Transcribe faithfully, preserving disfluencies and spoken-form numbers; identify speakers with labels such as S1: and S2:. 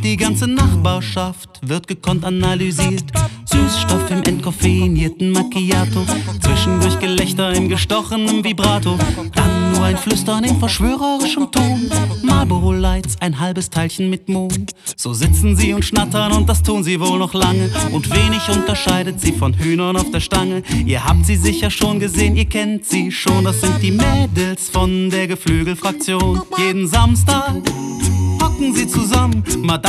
S1: die ganze Nachbarschaft wird gekonnt analysiert. Süßstoff im entkoffeinierten Macchiato, zwischendurch Gelächter im gestochenen Vibrato, dann nur ein Flüstern in verschwörerischem Ton. Marlboro Lights, ein halbes Teilchen mit Mond. So sitzen sie und schnattern und das tun sie wohl noch lange. Und wenig unterscheidet sie von Hühnern auf der Stange. Ihr habt sie sicher schon gesehen, ihr kennt sie schon. Das sind die Mädels von der Geflügelfraktion. Jeden Samstag hocken sie zusammen. Madame